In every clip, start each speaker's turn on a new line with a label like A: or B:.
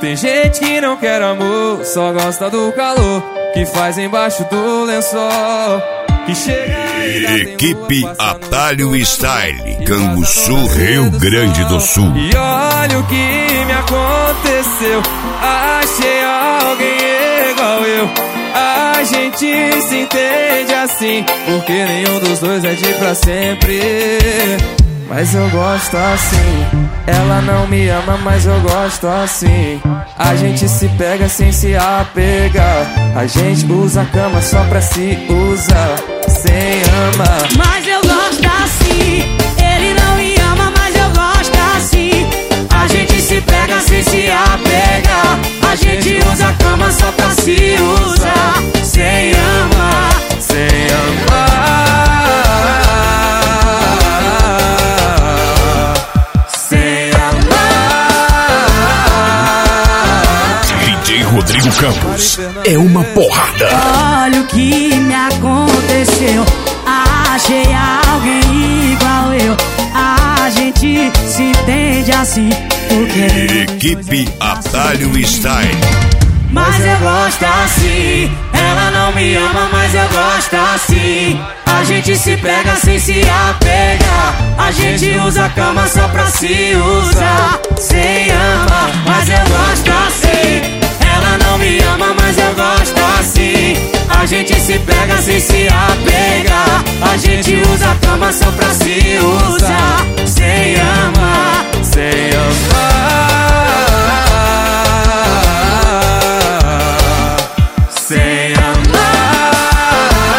A: Tem gente que não quer amor, só gosta do calor que faz embaixo do lençol. Que chega
B: Equipe Atalho Style, Canguçu, Rio Grande do Sul.
A: E olha o que me aconteceu, achei alguém igual eu. A gente se entende assim, porque nenhum dos dois é de pra sempre. Mas eu gosto assim. Ela não me ama, mas eu gosto assim. A gente se pega sem se apegar. A gente usa a cama só pra se usar, sem amar.
C: Mas eu gosto assim. Ele não me ama, mas eu gosto assim. A gente se pega sem se apegar. A gente usa a cama só pra se usar, sem amar,
A: sem amar.
B: Rodrigo Campos é uma porrada.
C: Olha o que me aconteceu, achei alguém igual eu. A gente se entende assim, porque
B: Equipe Atalho Style.
C: Mas eu gosto assim. Ela não me ama, mas eu gosto assim. A gente se pega sem se apegar. A gente usa a cama só pra se usar, sem amar. Mas eu gosto assim. Ela não me ama, mas eu gosto assim. A gente se pega sem se apegar. A gente usa a cama só pra se usar, sem amar,
A: sem amar,
C: sem amar.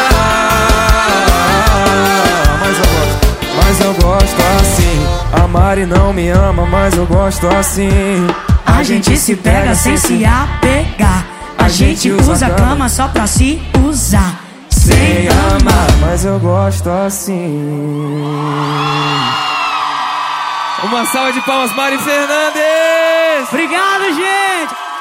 A: Mas eu gosto assim. A Mari não me ama, mas eu gosto assim.
C: A gente se pega sem se apegar. A gente usa a cama só pra se usar, sem amar.
A: Mas eu gosto assim.
D: Uma salva de palmas, Mari Fernandes!
C: Obrigado, gente!